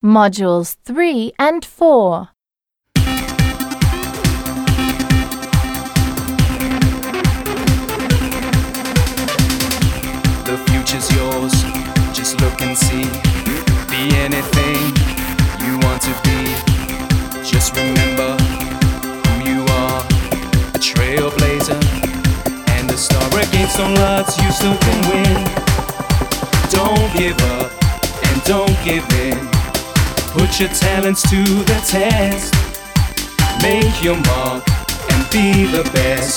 Modules 3 and 4. The future's yours, just look and see. Be anything you want to be. Just remember who you are, a trailblazer and a star. Against all odds, you still can win. Don't give up and don't give in. Put your talents to the test. Make your mark and be the best.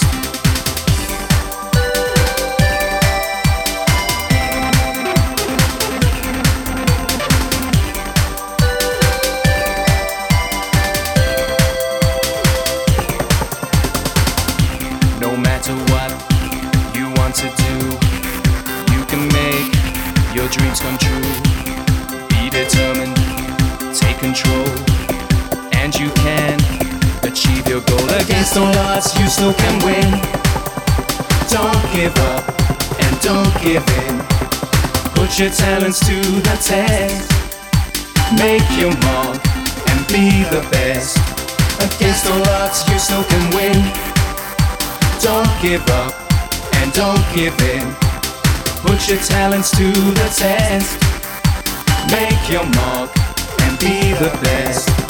No matter what you want to do, you can make your dreams come true. Be determined, take control, and you can achieve your goal. Against all odds, you still can win. Don't give up and don't give in. Put your talents to the test. Make your mark and be the best. Against all odds, you still can win. Don't give up and don't give in. Put your talents to the test. Make your mark and be the best.